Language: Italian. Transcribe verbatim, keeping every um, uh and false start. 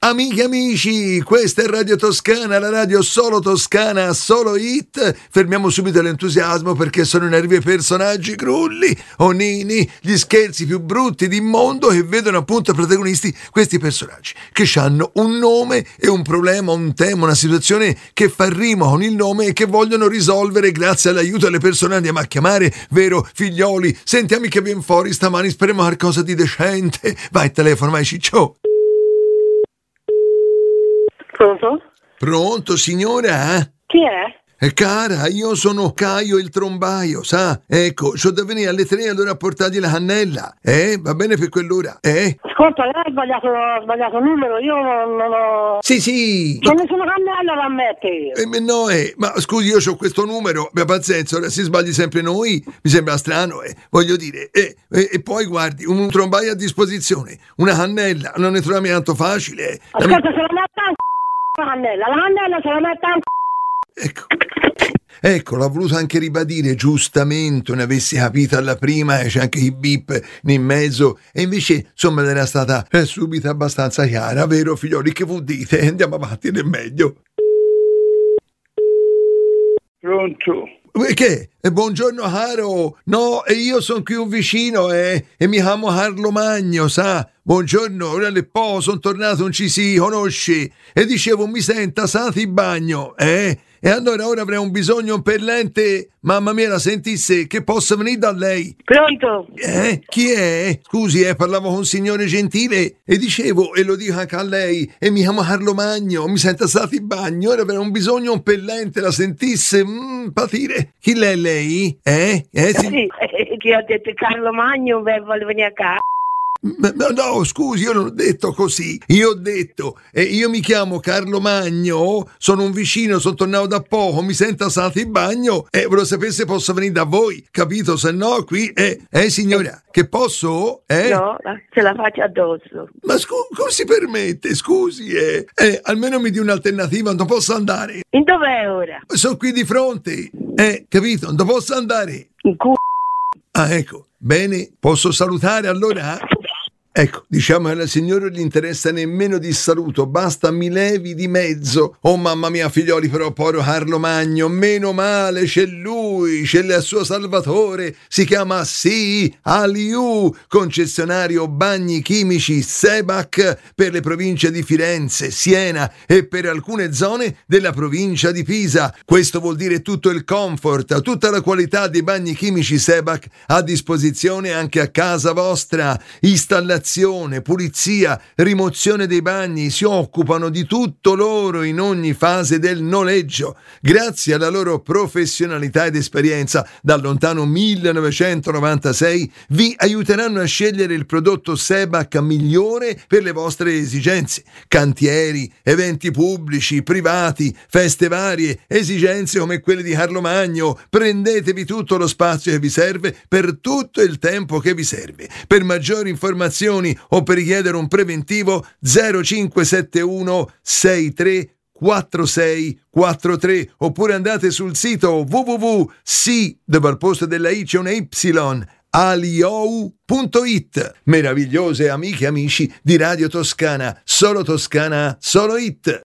Amiche e amici, questa è Radio Toscana, la radio solo toscana, solo hit. Fermiamo subito l'entusiasmo perché sono i nervi e personaggi crulli, onini, gli scherzi più brutti di mondo che vedono appunto protagonisti questi personaggi che hanno un nome e un problema, un tema, una situazione che fa rima con il nome e che vogliono risolvere grazie all'aiuto delle persone. Andiamo a chiamare, vero figlioli? Sentiamo che viene fuori stamani, speriamo qualcosa di decente. Vai, telefono, vai ciccio. Pronto? Pronto, signora? Chi è? Eh, cara, io sono Caio il trombaio, sa? Ecco, c'ho da venire alle tre, allora a portargli la cannella. Eh, va bene per quell'ora, eh? Ascolta, lei ha sbagliato, ha sbagliato numero, io non, non ho... Sì, sì. Non nessuna cannella da mettere. Eh, no, eh, ma scusi, io ho questo numero, abbia pazienza, ora si sbagli sempre noi, mi sembra strano, eh, voglio dire, eh, eh, e poi guardi, un trombaio a disposizione, una cannella, non ne troviamo tanto facile. Eh. Ascolta, se la metta a la cannella, la cannella se la metta a Ecco, ecco, l'ho voluto anche ribadire, giustamente, ne avessi capito alla prima, e c'è anche il beep in mezzo, e invece, insomma, era stata eh, subito abbastanza chiara, vero figlioli, che vuol dite? Andiamo avanti, ed è meglio. Pronto? Che? Eh, buongiorno caro, no, e io sono qui un vicino eh, e mi chiamo Carlo Magno, sa? Buongiorno, ora le po', sono tornato, non ci si conosce, e dicevo mi senta, sati in bagno, eh? E allora ora avrei un bisogno per l'ente, mamma mia la sentisse, che possa venire da lei. Pronto? Eh? Chi è? Scusi, eh, parlavo con un signore gentile e dicevo, e lo dico anche a lei, e mi chiamo Carlo Magno, mi senta stati in bagno, ora avrei un bisogno un pellente, la sentisse, mm, patire. Chi l'è lei? Eh? Eh sì? Sì, eh, che ho detto Carlo Magno, beh, voglio venire a casa. Ma- ma no, scusi, io non ho detto così. Io ho detto, eh, io mi chiamo Carlo Magno, sono un vicino, sono tornato da poco, mi sento stato in bagno e volevo sapere se posso venire da voi, capito? Se no, qui, eh, eh signora, che posso? Eh? No, ce la faccio addosso. Ma scu- come si permette? Scusi, eh? Eh, almeno mi dia un'alternativa, non posso andare. In dov'è ora? Sono qui di fronte, eh, capito? Non posso andare. In cu... Ah, ecco, bene, posso salutare allora? Ecco, diciamo che alla signora non gli interessa nemmeno di saluto, basta mi levi di mezzo. Oh mamma mia figlioli, però povero Carlo Magno, meno male, c'è lui, c'è il suo salvatore, si chiama sì, Aliu, concessionario bagni chimici Sebac per le province di Firenze, Siena e per alcune zone della provincia di Pisa. Questo vuol dire tutto il comfort, tutta la qualità dei bagni chimici Sebac a disposizione anche a casa vostra. Installazione, pulizia, rimozione dei bagni, si occupano di tutto loro in ogni fase del noleggio. Grazie alla loro professionalità ed esperienza, dal lontano millenovecentonovantasei vi aiuteranno a scegliere il prodotto Sebac migliore per le vostre esigenze. Cantieri, eventi pubblici, privati, feste varie, esigenze come quelle di Carlo Magno. Prendetevi tutto lo spazio che vi serve per tutto il tempo che vi serve. Per maggiori informazioni o per richiedere un preventivo zero cinque sette uno sei tre quattro sei quattro tre oppure andate sul sito w w w punto si dove al posto della i c'è una y aliou punto it. Meravigliose amiche e amici di Radio Toscana, solo Toscana, solo hit.